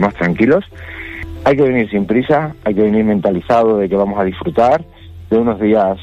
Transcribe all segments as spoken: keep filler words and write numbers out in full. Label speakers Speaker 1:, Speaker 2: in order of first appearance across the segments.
Speaker 1: más tranquilos. Hay que venir sin prisa, hay que venir mentalizado de que vamos a disfrutar de unos días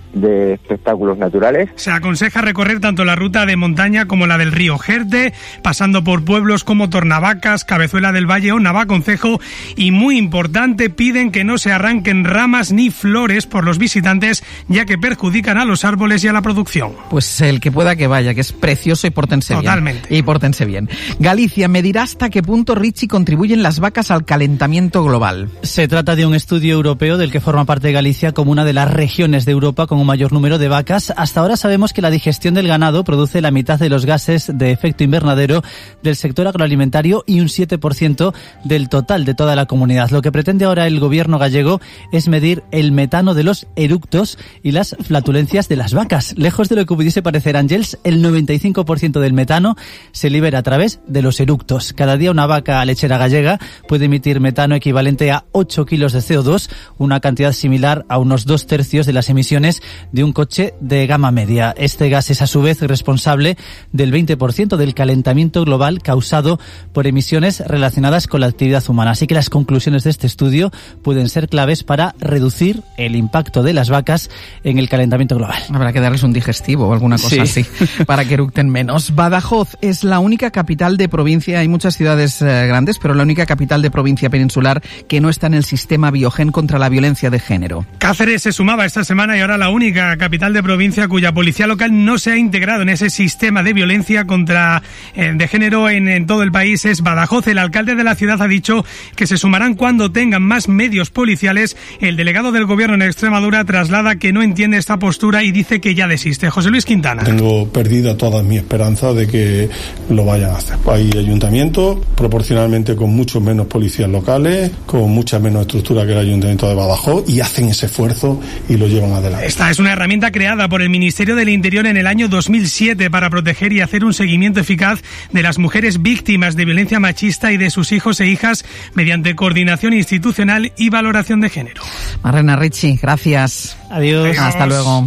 Speaker 1: de espectáculos naturales.
Speaker 2: Se aconseja recorrer tanto la ruta de montaña como la del río Jerte, pasando por pueblos como Tornavacas, Cabezuela del Valle o Navaconcejo, y muy importante, piden que no se arranquen ramas ni flores por los visitantes, ya que perjudican a los árboles y a la producción.
Speaker 3: Pues el que pueda que vaya, que es precioso, y pórtense bien.
Speaker 2: Totalmente.
Speaker 3: Y pórtense bien. Galicia, me dirá hasta qué punto, Richie, contribuyen las vacas al calentamiento global.
Speaker 4: Se trata de un estudio europeo del que forma parte Galicia como una de las regiones de Europa con un mayor número de vacas. Hasta ahora sabemos que la digestión del ganado produce la mitad de los gases de efecto invernadero del sector agroalimentario y un siete por ciento del total de toda la comunidad. Lo que pretende ahora el gobierno gallego es medir el metano de los eructos y las flatulencias de las vacas. Lejos de lo que pudiese parecer, Ángels, el noventa y cinco por ciento del metano se libera a través de los eructos. Cada día una vaca lechera gallega puede emitir metano equivalente a ocho kilos de C O dos, una cantidad similar a unos dos tercios de las emisiones de un coche de gama media. Este gas es a su vez responsable del veinte por ciento del calentamiento global causado por emisiones relacionadas con la actividad humana. Así que las conclusiones de este estudio pueden ser claves para reducir el impacto de las vacas en el calentamiento global.
Speaker 3: Habrá que darles un digestivo o alguna cosa
Speaker 4: sí.
Speaker 3: así para que eructen menos. Badajoz es la única capital de provincia, hay muchas ciudades eh, grandes, pero la única capital de provincia peninsular que no está en el sistema Biogen contra la violencia de género.
Speaker 2: Cáceres se sumaba esta semana y ahora la única capital de provincia cuya policía local no se ha integrado en ese sistema de violencia contra eh, de género en, en todo el país es Badajoz. El alcalde de la ciudad ha dicho que se sumarán cuando tengan más medios policiales. El delegado del gobierno en Extremadura traslada que no entiende esta postura y dice que ya desiste. José Luis Quintana.
Speaker 5: Tengo perdida toda mi esperanza de que lo vayan a hacer. Hay ayuntamientos proporcionalmente con mucho menos policías locales, con mucha menos estructura que el ayuntamiento de Badajoz, y hacen ese esfuerzo y lo llevan adelante.
Speaker 2: Esta es una herramienta creada por el Ministerio del Interior en el año dos mil siete para proteger y hacer un seguimiento eficaz de las mujeres víctimas de violencia machista y de sus hijos e hijas mediante coordinación institucional y valoración de género.
Speaker 3: Marlena, Richie, gracias.
Speaker 4: Adiós.
Speaker 2: Adiós.
Speaker 3: Hasta luego.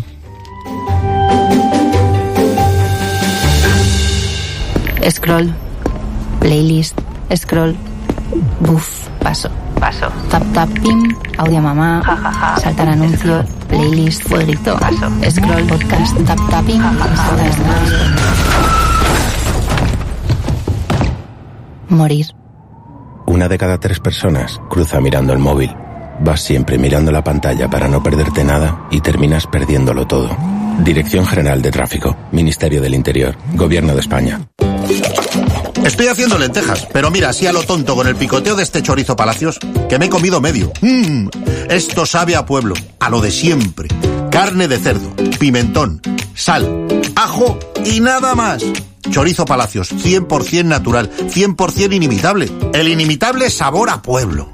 Speaker 6: Scroll, playlist, scroll, buff, paso, paso, tap tap pim, audio mamá, ja, ja, ja. Saltar anuncio, playlist, fueguito, paso, scroll, podcast, tap tap pim, ja, ja, ja. Morir.
Speaker 7: Una de cada tres personas cruza mirando el móvil. Vas siempre mirando la pantalla para no perderte nada y terminas perdiéndolo todo. Dirección General de Tráfico, Ministerio del Interior, Gobierno de España.
Speaker 8: Estoy haciendo lentejas, pero mira, así a lo tonto con el picoteo de este chorizo Palacios, que me he comido medio. ¡Mmm! Esto sabe a pueblo, a lo de siempre. Carne de cerdo, pimentón, sal, ajo y nada más. Chorizo Palacios, cien por ciento natural, cien por ciento inimitable. El inimitable sabor a pueblo.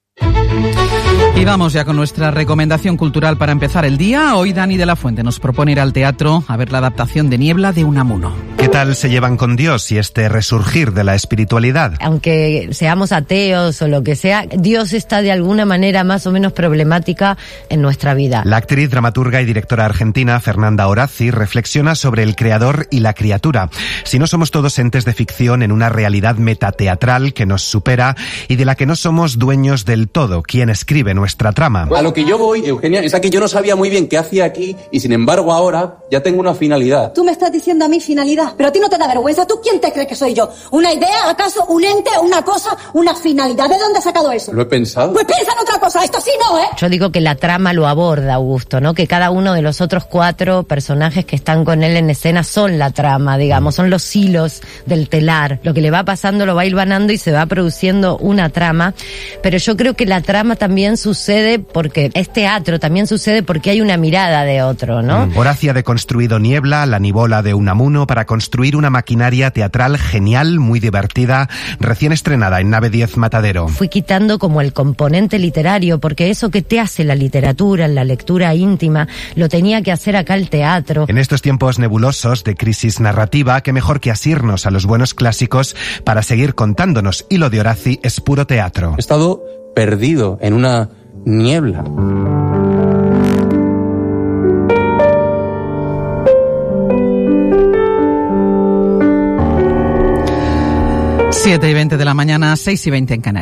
Speaker 3: Y vamos ya con nuestra recomendación cultural para empezar el día. Hoy Dani de la Fuente nos propone ir al teatro a ver la adaptación de Niebla de Unamuno.
Speaker 9: ¿Qué tal se llevan con Dios y este resurgir de la espiritualidad?
Speaker 10: Aunque seamos ateos o lo que sea, Dios está de alguna manera más o menos problemática en nuestra vida.
Speaker 9: La actriz, dramaturga y directora argentina Fernanda Orazzi reflexiona sobre el creador y la criatura. Si no somos todos entes de ficción en una realidad metateatral que nos supera y de la que no somos dueños del todo, ¿quién escribe nuestra trama?
Speaker 11: A lo que yo voy, Eugenia, es a que yo no sabía muy bien qué hacía aquí y sin embargo ahora ya tengo una finalidad.
Speaker 12: Tú me estás diciendo a mí finalidad, pero a ti no te da vergüenza. ¿Tú quién te crees que soy yo? ¿Una idea? ¿Acaso un ente? ¿Una cosa? ¿Una finalidad? ¿De dónde has sacado eso?
Speaker 11: Lo he pensado.
Speaker 12: Pues piensa en otra cosa, esto sí no, ¿eh?
Speaker 10: Yo digo que la trama lo aborda, Augusto, ¿no? Que cada uno de los otros cuatro personajes que están con él en escena son la trama, digamos, son los hilos del telar. Lo que le va pasando lo va hilvanando y se va produciendo una trama, pero yo creo que la trama también sucede porque es teatro, también sucede porque hay una mirada de otro, ¿no?
Speaker 9: Mm. Horaci ha deconstruido Niebla, la Nibola de Unamuno, para construir una maquinaria teatral genial, muy divertida, recién estrenada en Nave diez Matadero.
Speaker 10: Fui quitando como el componente literario, porque eso que te hace la literatura, la lectura íntima, lo tenía que hacer acá el teatro.
Speaker 9: En estos tiempos nebulosos de crisis narrativa, qué mejor que asirnos a los buenos clásicos para seguir contándonos, y lo de Orazci es puro teatro.
Speaker 11: He estado perdido en una niebla.
Speaker 3: siete y veinte de la mañana, seis y veinte en Canarias.